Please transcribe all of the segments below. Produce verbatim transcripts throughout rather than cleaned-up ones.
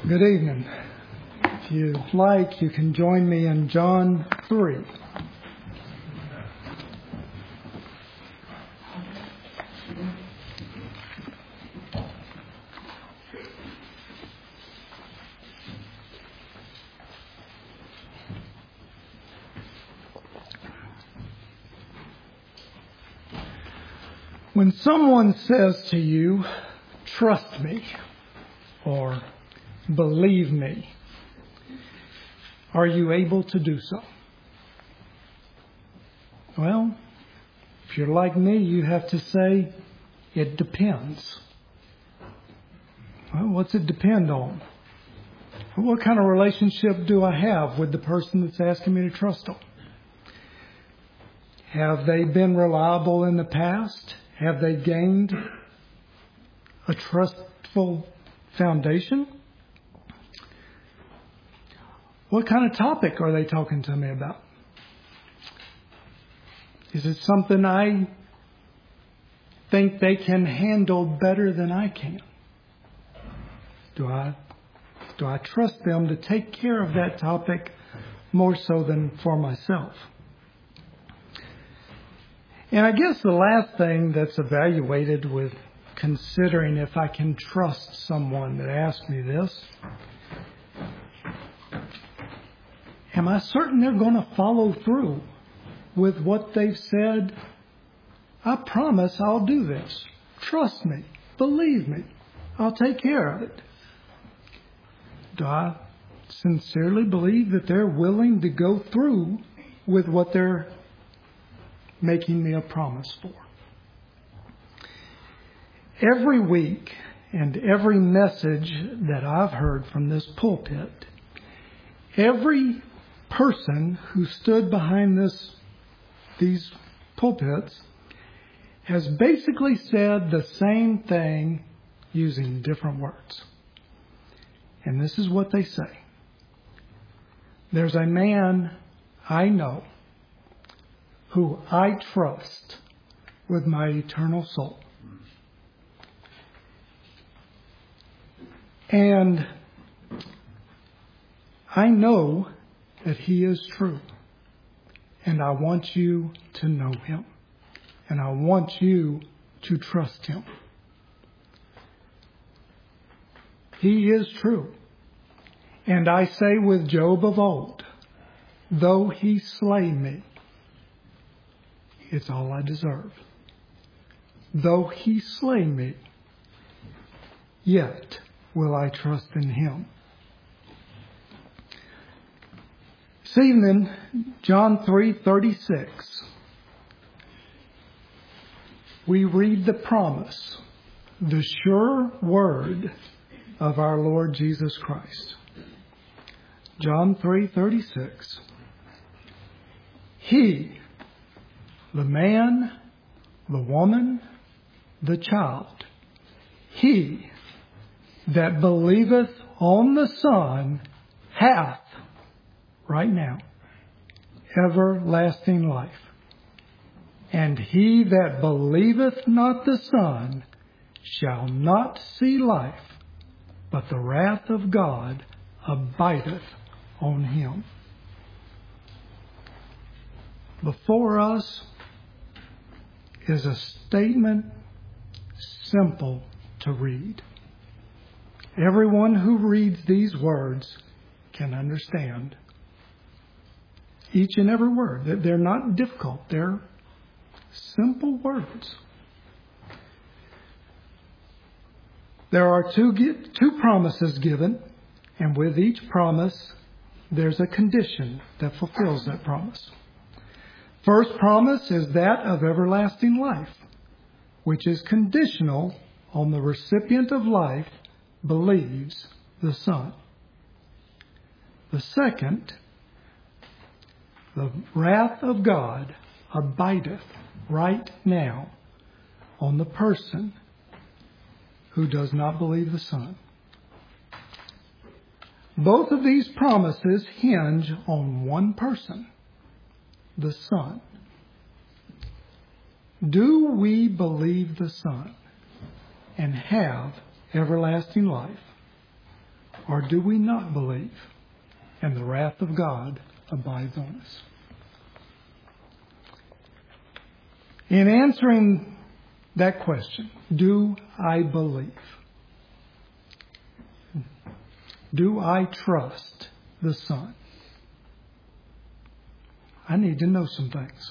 Good evening. If you like, you can join me in John three. When someone says to you, "Trust me," or "Believe me," are you able to do so? Well, if you're like me, you have to say, it depends. Well, what's it depend on? What kind of relationship do I have with the person that's asking me to trust them? Have they been reliable in the past? Have they gained a trustful foundation? What kind of topic are they talking to me about? Is it something I think they can handle better than I can? Do I, do I trust them to take care of that topic more so than for myself? And I guess the last thing that's evaluated with considering if I can trust someone that asks me this, am I certain they're going to follow through with what they've said? I promise I'll do this. Trust me. Believe me. I'll take care of it. Do I sincerely believe that they're willing to go through with what they're making me a promise for? Every week and every message that I've heard from this pulpit, every person who stood behind this these pulpits has basically said the same thing using different words. And this is what they say. There's a man I know who I trust with my eternal soul. And I know that he is true. And I want you to know him. And I want you to trust him. He is true. And I say with Job of old, though he slay me, it's all I deserve. Though he slay me, yet will I trust in him. This evening, John three thirty-six, we read the promise, the sure word of our Lord Jesus Christ. John three thirty-six. He, the man, the woman, the child, he that believeth on the Son hath, right now, everlasting life. And he that believeth not the Son shall not see life, but the wrath of God abideth on him. Before us is a statement simple to read. Everyone who reads these words can understand each and every word. They're not difficult. They're simple words. There are two, two promises given, and with each promise, there's a condition that fulfills that promise. First promise is that of everlasting life, which is conditional on the recipient of life believes the Son. The second, the wrath of God abideth right now on the person who does not believe the Son. Both of these promises hinge on one person, the Son. Do we believe the Son and have everlasting life? or do we not believe? And the wrath of God abides on us. In answering that question, do I believe? Do I trust the Son? I need to know some things.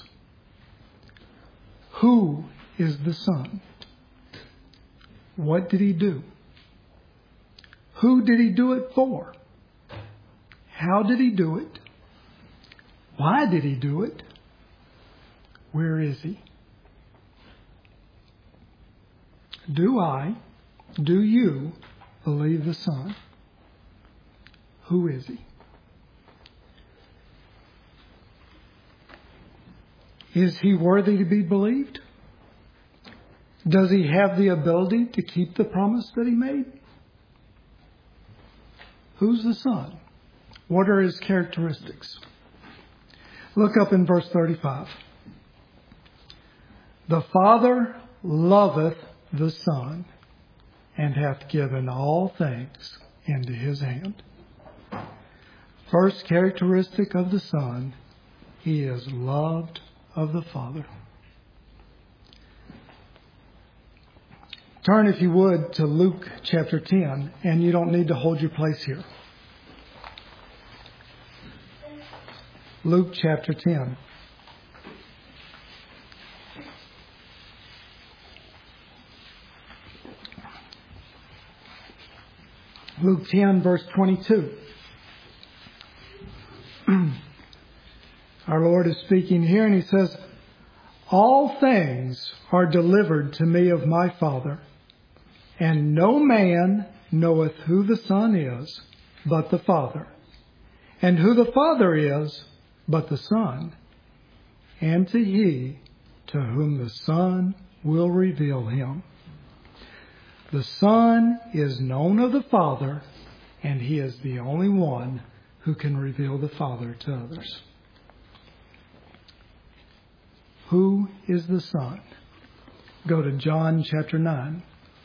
Who is the Son? What did He do? Who did He do it for? How did He do it? Why did He do it? Where is He? Do I, do you believe the Son? Who is He? Is He worthy to be believed? Does He have the ability to keep the promise that He made? Who's the Son? What are His characteristics? Look up in verse thirty-five. The Father loveth the Son, and hath given all things into His hand. First characteristic of the Son, He is loved of the Father. Turn, if you would, to Luke chapter ten, and you don't need to hold your place here. Luke chapter ten. Luke ten, verse twenty-two. Our Lord is speaking here, and He says, all things are delivered to me of my Father, and no man knoweth who the Son is, but the Father, and who the Father is, but the Son, and to he to whom the Son will reveal Him. The Son is known of the Father, and He is the only one who can reveal the Father to others. Who is the Son? Go to John chapter nine.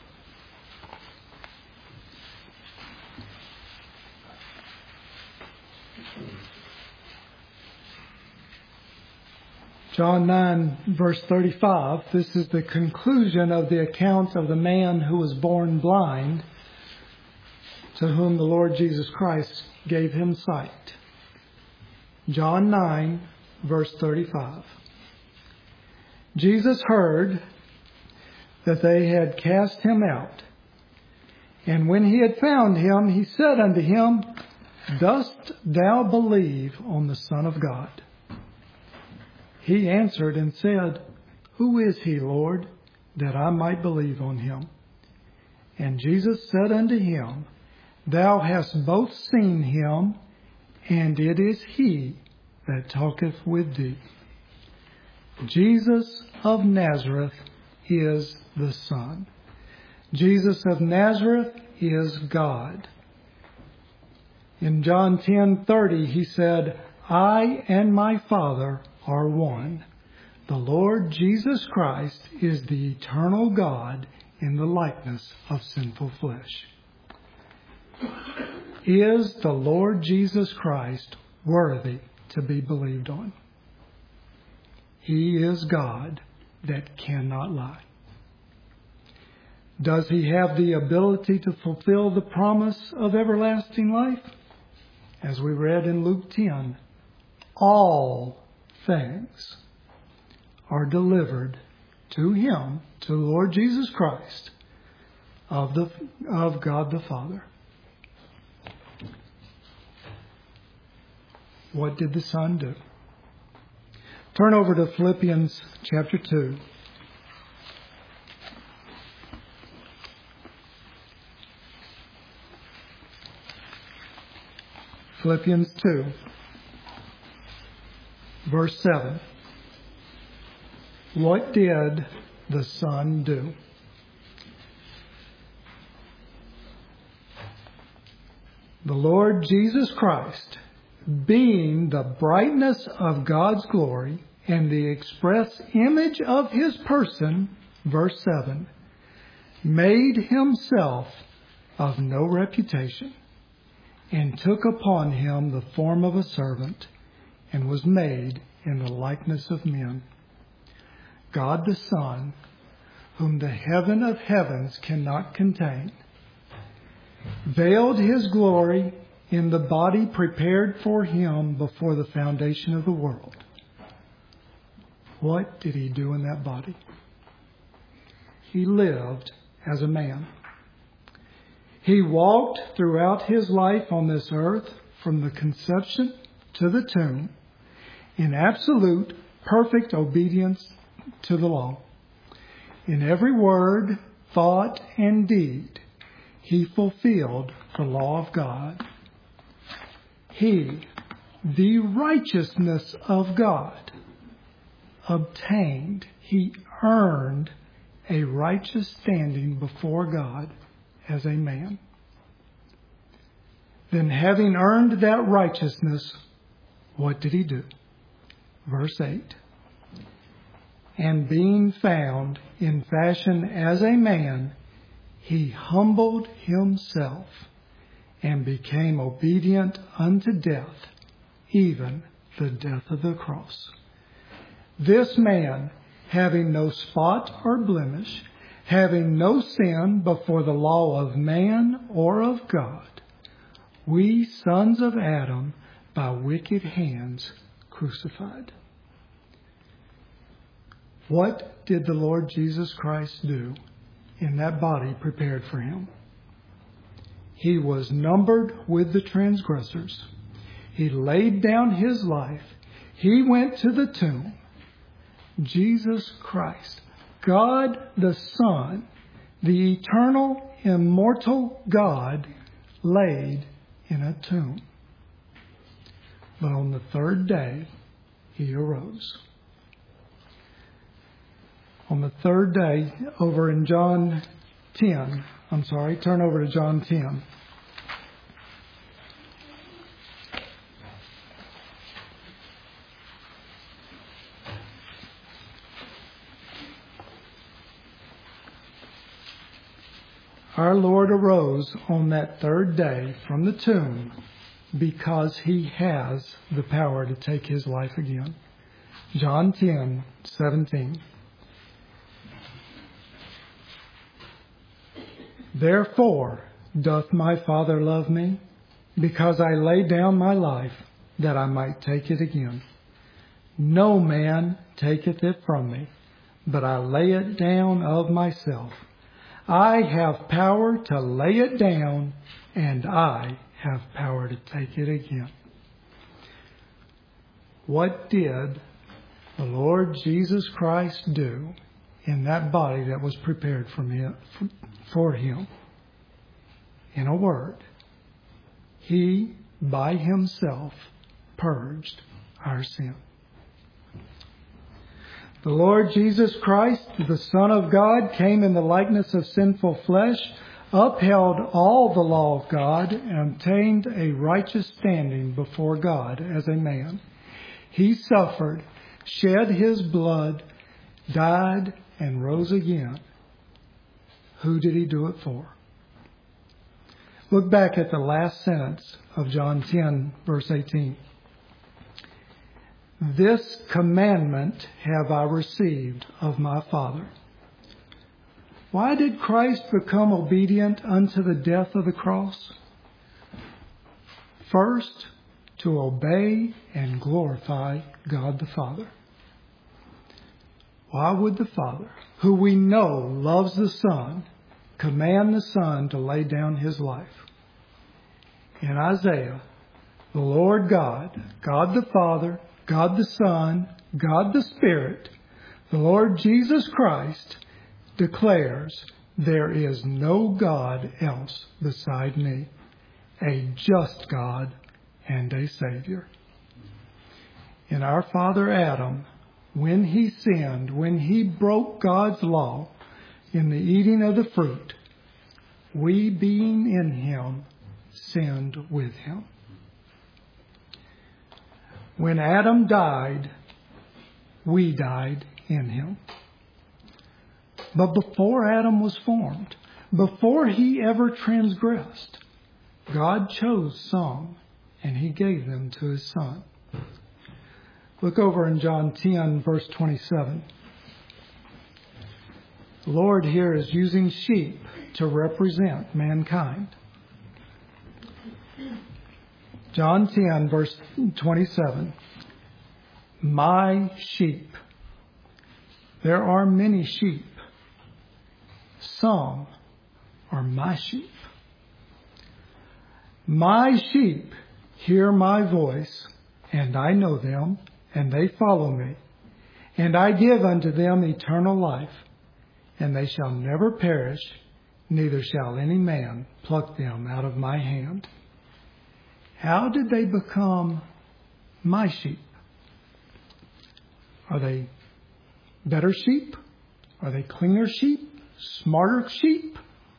John nine, verse thirty-five, this is the conclusion of the account of the man who was born blind, to whom the Lord Jesus Christ gave him sight. John nine, verse thirty-five. Jesus heard that they had cast him out, and when he had found him, he said unto him, Dost thou believe on the Son of God? He answered and said, Who is he, Lord, that I might believe on him? And Jesus said unto him, Thou hast both seen him, and it is he that talketh with thee. Jesus of Nazareth is the Son. Jesus of Nazareth is God. In John ten thirty, He said, I and my Father are one. The Lord Jesus Christ is the eternal God in the likeness of sinful flesh. Is the Lord Jesus Christ worthy to be believed on? He is God that cannot lie. Does He have the ability to fulfill the promise of everlasting life? As we read in Luke ten, all things are delivered to Him, to the Lord Jesus Christ, of the of God the Father. What did the Son do? Turn over to Philippians chapter two. Philippians two, verse seven. What did the Son do? The Lord Jesus Christ, being the brightness of God's glory and the express image of His person, verse seven, made Himself of no reputation, and took upon him the form of a servant, and was made in the likeness of men. God the Son, whom the heaven of heavens cannot contain, veiled his glory in the body prepared for him before the foundation of the world. What did he do in that body? He lived as a man. He walked throughout his life on this earth from the conception to the tomb in absolute, perfect obedience to the law. In every word, thought, and deed, he fulfilled the law of God. He, the righteousness of God, obtained, he earned a righteous standing before God as a man. Then, having earned that righteousness, what did he do? Verse eight. And being found in fashion as a man, he humbled himself and became obedient unto death, even the death of the cross. This man, having no spot or blemish, having no sin before the law of man or of God, we sons of Adam by wicked hands crucified. What did the Lord Jesus Christ do in that body prepared for him? He was numbered with the transgressors. He laid down his life. He went to the tomb. Jesus Christ, God the Son, the eternal, immortal God, laid in a tomb. But on the third day, he arose. On the third day, over in John ten, I'm sorry, turn over to John ten. Our Lord arose on that third day from the tomb because he has the power to take his life again. John ten seventeen. Therefore doth my Father love me, because I lay down my life, that I might take it again. No man taketh it from me, but I lay it down of myself. I have power to lay it down, and I have power to take it again. What did the Lord Jesus Christ do in that body that was prepared for him? For him? In a word, he by himself purged our sin. The Lord Jesus Christ, the Son of God, came in the likeness of sinful flesh, upheld all the law of God, and obtained a righteous standing before God as a man. He suffered, shed his blood, died, and rose again. Who did he do it for? Look back at the last sentence of John ten, verse eighteen. This commandment have I received of my Father. Why did Christ become obedient unto the death of the cross? First, to obey and glorify God the Father. Why would the Father, who we know loves the Son, command the Son to lay down his life? In Isaiah, the Lord God, God the Father, God the Son, God the Spirit, the Lord Jesus Christ declares, there is no God else beside me, a just God and a Savior. In our father Adam, when he sinned, when he broke God's law in the eating of the fruit, we being in him sinned with him. When Adam died, we died in him. But before Adam was formed, before he ever transgressed, God chose some, and he gave them to his Son. Look over in John ten, verse twenty-seven. The Lord here is using sheep to represent mankind. John ten, verse twenty-seven. My sheep. There are many sheep. Some are my sheep. My sheep hear my voice, and I know them, and they follow me. And I give unto them eternal life, and they shall never perish, neither shall any man pluck them out of my hand. How did they become my sheep? Are they better sheep? Are they cleaner sheep? Smarter sheep?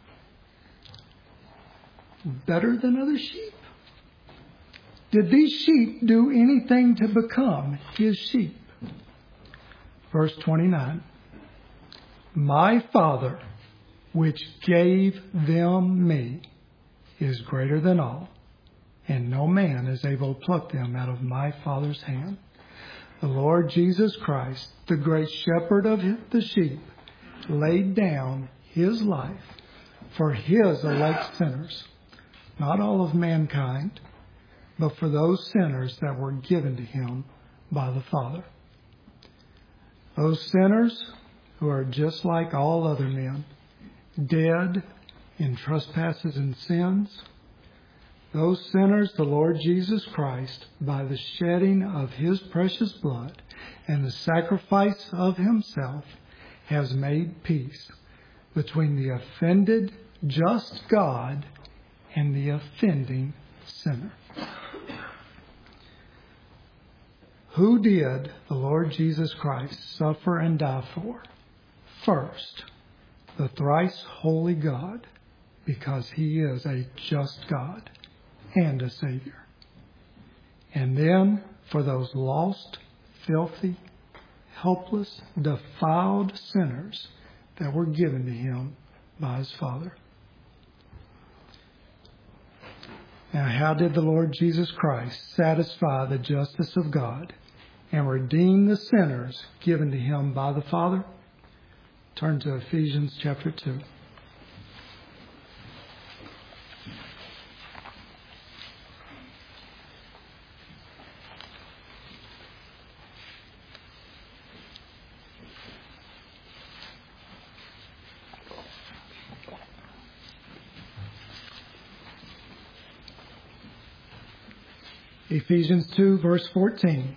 Better than other sheep? Did these sheep do anything to become his sheep? Verse twenty-nine. My Father, which gave them me, is greater than all, and no man is able to pluck them out of my Father's hand. The Lord Jesus Christ, the great shepherd of the sheep, laid down his life for his elect sinners, not all of mankind, but for those sinners that were given to him by the Father. Those sinners who are just like all other men, dead in trespasses and sins. Those sinners, the Lord Jesus Christ, by the shedding of his precious blood and the sacrifice of himself, has made peace between the offended, just God and the offending sinner. Who did the Lord Jesus Christ suffer and die for? First, the thrice holy God, because he is a just God and a Savior. And then for those lost, filthy, helpless, defiled sinners that were given to him by his Father. Now, how did the Lord Jesus Christ satisfy the justice of God and redeem the sinners given to him by the Father? Turn to Ephesians chapter two. Ephesians two, verse fourteen.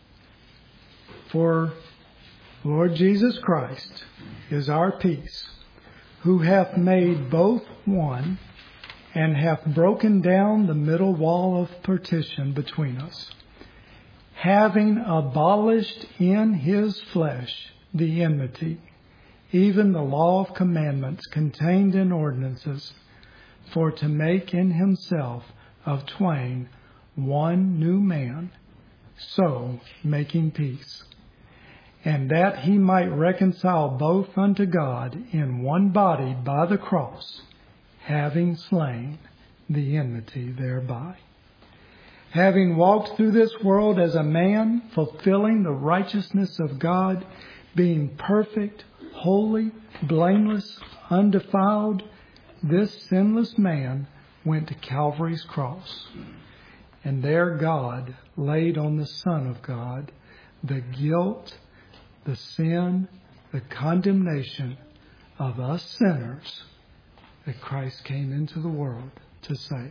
For Lord Jesus Christ is our peace, who hath made both one, and hath broken down the middle wall of partition between us, having abolished in his flesh the enmity, even the law of commandments contained in ordinances, for to make in himself of twain one new man, so making peace, and that he might reconcile both unto God in one body by the cross, having slain the enmity thereby. Having walked through this world as a man, fulfilling the righteousness of God, being perfect, holy, blameless, undefiled, this sinless man went to Calvary's cross. And there God laid on the Son of God the guilt, the sin, the condemnation of us sinners that Christ came into the world to save.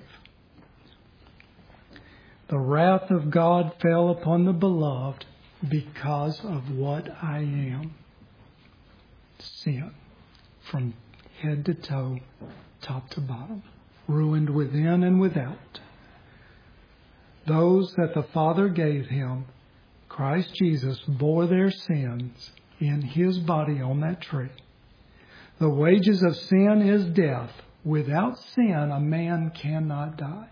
The wrath of God fell upon the beloved because of what I am. Sin. From head to toe, top to bottom. Ruined within and without. Those that the Father gave him, Christ Jesus bore their sins in his body on that tree. The wages of sin is death. Without sin, a man cannot die.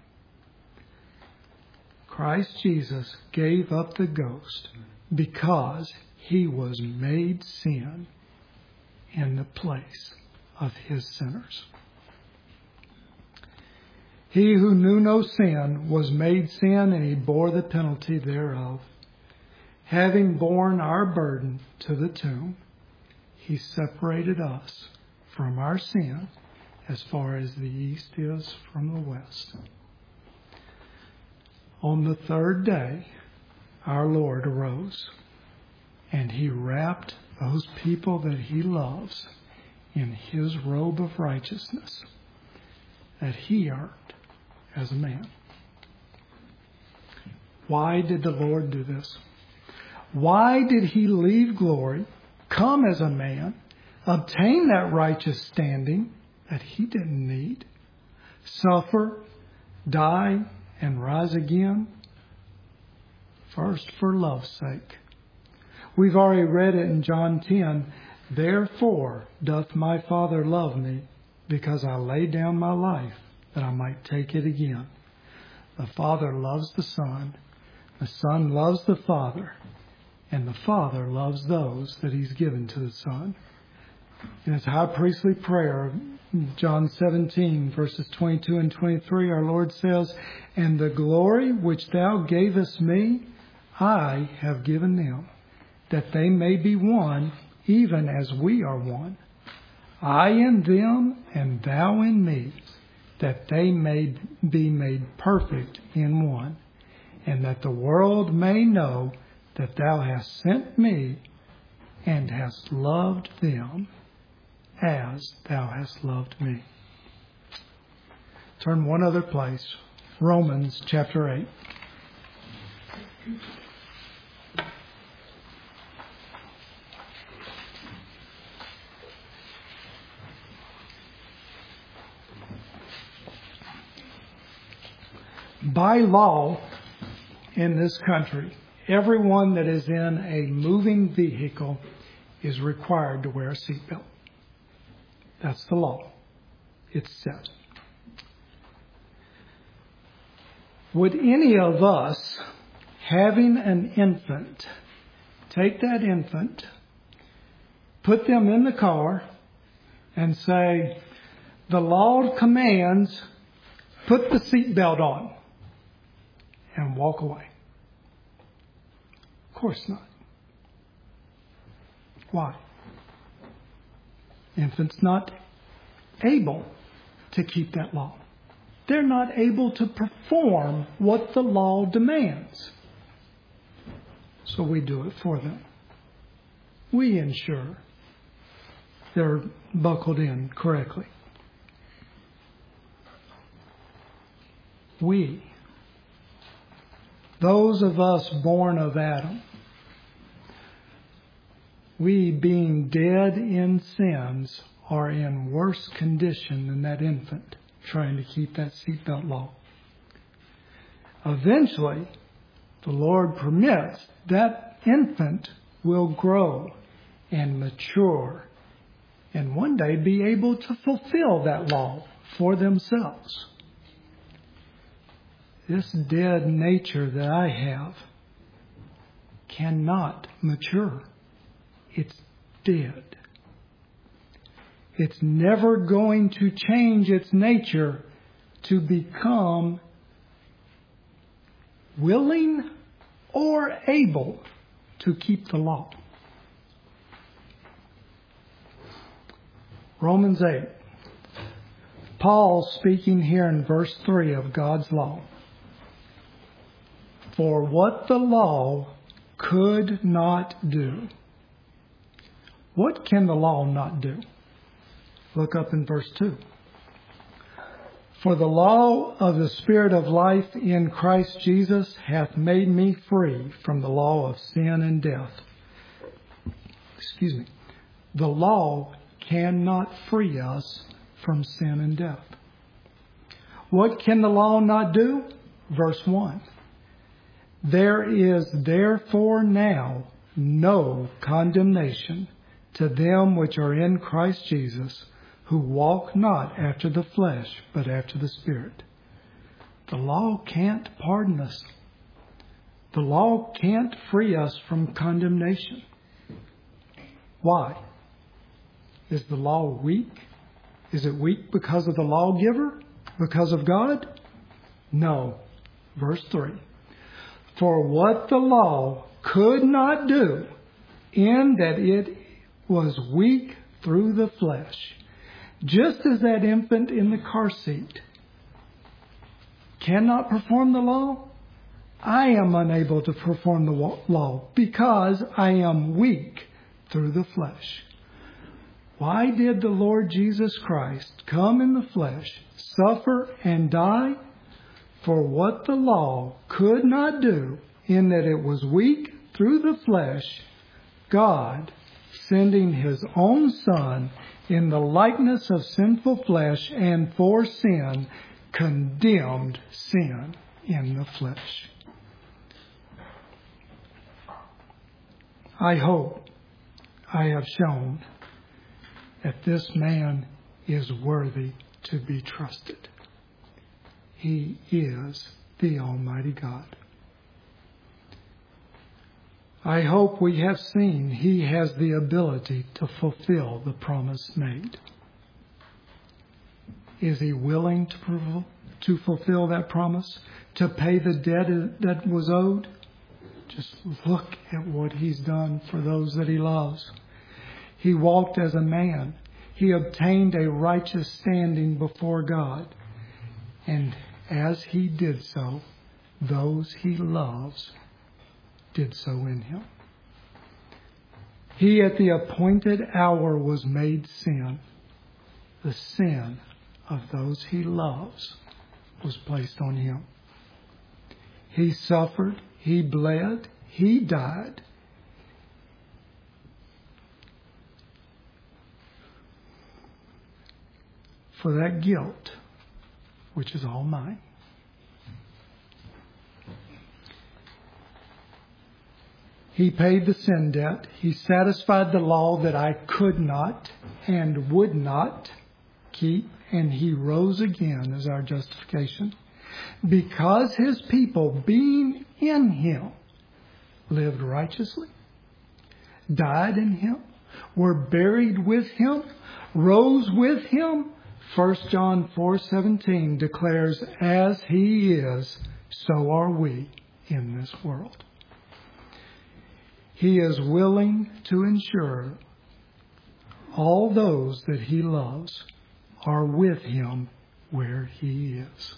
Christ Jesus gave up the ghost because he was made sin in the place of his sinners. He who knew no sin was made sin, and he bore the penalty thereof. Having borne our burden to the tomb, he separated us from our sin as far as the east is from the west. On the third day, our Lord arose, and he wrapped those people that he loves in his robe of righteousness that he earned as a man. Why did the Lord do this? Why did he leave glory, come as a man, obtain that righteous standing that he didn't need, suffer, die, and rise again? First, for love's sake. We've already read it in John ten. Therefore doth my Father love me, because I lay down my life that I might take it again. The Father loves the Son, the Son loves the Father, and the Father loves those that he's given to the Son. In his high priestly prayer, John seventeen, verses twenty-two and twenty-three, our Lord says, "And the glory which thou gavest me, I have given them, that they may be one, even as we are one. I in them, and thou in me, that they may be made perfect in one, and that the world may know that thou hast sent me, and hast loved them as thou hast loved me." Turn one other place, Romans chapter eight. By law in this country, everyone that is in a moving vehicle is required to wear a seatbelt. That's the law. It's set. Would any of us, having an infant, take that infant, put them in the car, and say, "The law commands, put the seatbelt on," and walk away? Of course not. Why? Infants not able to keep that law. They're not able to perform what the law demands. So we do it for them. We ensure they're buckled in correctly. We, those of us born of Adam, we being dead in sins are in worse condition than that infant trying to keep that seatbelt law. Eventually, the Lord permits that infant will grow and mature and one day be able to fulfill that law for themselves. This dead nature that I have cannot mature. It's dead. It's never going to change its nature to become willing or able to keep the law. Romans eight. Paul speaking here in verse three of God's law. For what the law could not do. What can the law not do? Look up in verse two. For the law of the Spirit of life in Christ Jesus hath made me free from the law of sin and death. Excuse me. The law cannot free us from sin and death. What can the law not do? Verse one. There is therefore now no condemnation to them which are in Christ Jesus, who walk not after the flesh, but after the Spirit. The law can't pardon us. The law can't free us from condemnation. Why? Is the law weak? Is it weak because of the lawgiver? Because of God? No. Verse three. For what the law could not do, in that it was weak through the flesh, just as that infant in the car seat cannot perform the law, I am unable to perform the law because I am weak through the flesh. Why did the Lord Jesus Christ come in the flesh, suffer and die? For what the law could not do, in that it was weak through the flesh, God, sending His own Son in the likeness of sinful flesh and for sin, condemned sin in the flesh. I hope I have shown that this man is worthy to be trusted. He is the Almighty God. I hope we have seen He has the ability to fulfill the promise made. Is He willing to, to fulfill that promise? To pay the debt that was owed? Just look at what He's done for those that He loves. He walked as a man. He obtained a righteous standing before God. And as He did so, those He loves did so in Him. He at the appointed hour was made sin. The sin of those He loves was placed on Him. He suffered. He bled. He died. For that guilt, which is all mine. He paid the sin debt. He satisfied the law that I could not and would not keep. And He rose again as our justification. Because His people, being in Him, lived righteously, died in Him, were buried with Him, rose with Him. First John four seventeen declares, as He is, so are we in this world. He is willing to ensure all those that He loves are with Him where He is.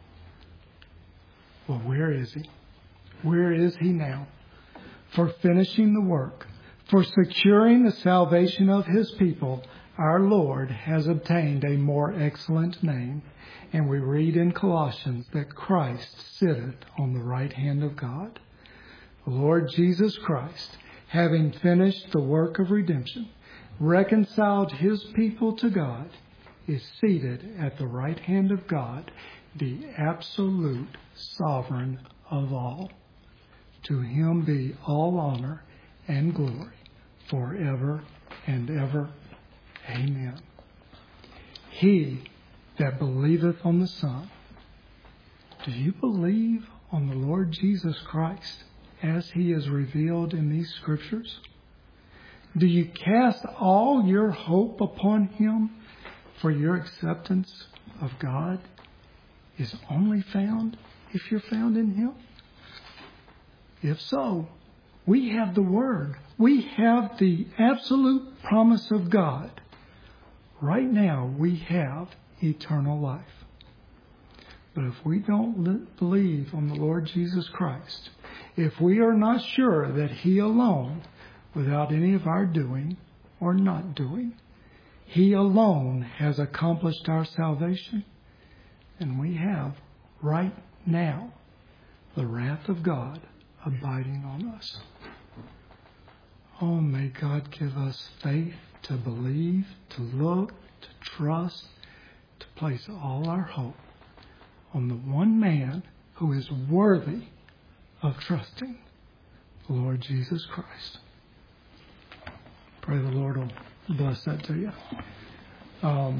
Well, where is He? Where is He now? For finishing the work, for securing the salvation of His people, our Lord has obtained a more excellent name. And we read in Colossians that Christ sitteth on the right hand of God. The Lord Jesus Christ, having finished the work of redemption, reconciled His people to God, is seated at the right hand of God, the absolute sovereign of all. To Him be all honor and glory forever and ever. Amen. He that believeth on the Son. Do you believe on the Lord Jesus Christ as He is revealed in these Scriptures? Do you cast all your hope upon Him, for your acceptance of God is only found if you're found in Him? If so, we have the Word. We have the absolute promise of God. Right now, we have eternal life. But if we don't believe on the Lord Jesus Christ, if we are not sure that He alone, without any of our doing or not doing, He alone has accomplished our salvation, and we have right now the wrath of God abiding on us. Oh, may God give us faith to believe, to look, to trust, to place all our hope on the one man who is worthy of trusting, the Lord Jesus Christ. Pray the Lord will bless that to you. Um,